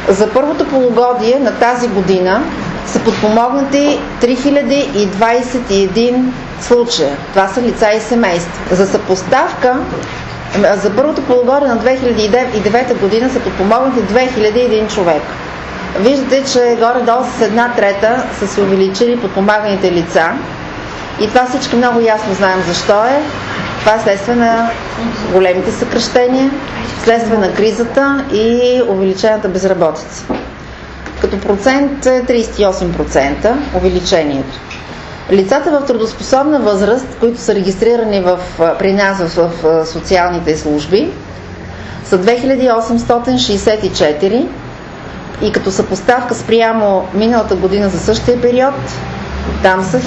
За първото полугодие на тази година са подпомогнати 3021 случая. Това са лица и семейства. За съпоставка, за първото полугодие на 2009 година са подпомогнати 2001 човека. Виждате, че горе-долу с 1/3 са се увеличили подпомаганите лица. И това всички много ясно знаем защо е. Това е следствие на големите съкращения, следствие на кризата и увеличената безработица. Като процент е 38% увеличението. Лицата в трудоспособна възраст, които са регистрирани при нас в социалните служби, са 2864 и като съпоставка спрямо миналата година за същия период, там са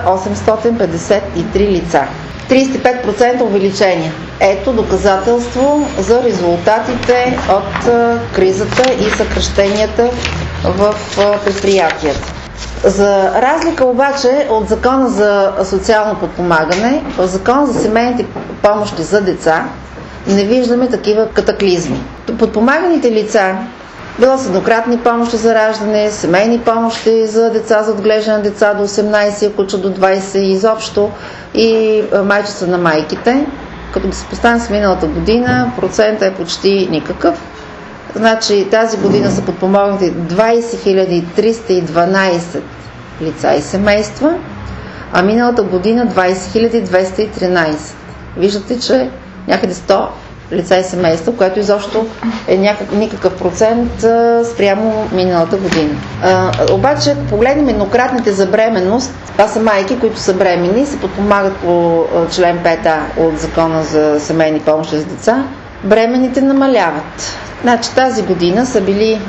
1853 лица. 35% увеличение. Ето доказателство за резултатите от кризата и съкращенията в предприятията. За разлика обаче от Закона за социално подпомагане, в Закона за семейните помощи за деца не виждаме такива катаклизми. Подпомаганите лица, било са еднократни помощи за раждане, семейни помощи за деца, за отглеждане на деца до 18, куча до 20 изобщо и майчество на майките. Като ги се поставим с миналата година, процентът е почти никакъв. Значи тази година са подпомогнати 20 312 лица и семейства, а миналата година 20 213. Виждате, че някъде 100 лица и семейства, което изобщо е никакъв процент спрямо миналата година. Обаче, ако погледнем еднократните за бременност, това са майки, които са бремени, се подпомагат по член 5А от Закона за семейни помощи за деца, бременните намаляват. Значи тази година са били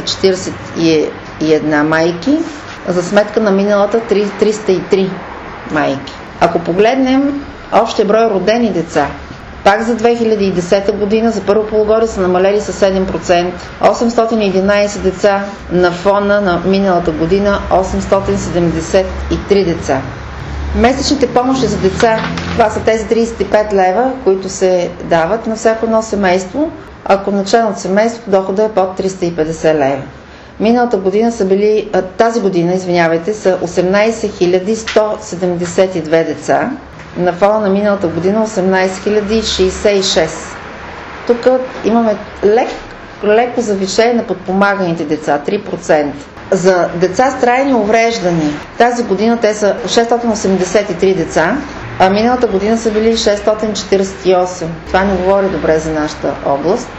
241 майки, за сметка на миналата 303 майки. Ако погледнем общия брой родени деца, пак за 2010 година, за първо полугодие са намалели с 7%. 811 деца на фона на миналата година, 873 деца. Месечните помощи за деца, това са тези 35 лева, които се дават на всяко едно семейство, ако на член от семейството дохода е под 350 лева. Миналата година са били, тази година, са 18 172 деца, на фона на миналата година 18 066. Тук имаме леко завишение на подпомаганите деца, 3%. За деца с трайни увреждания, тази година те са 683 деца, а миналата година са били 648. Това не говори добре за нашата област.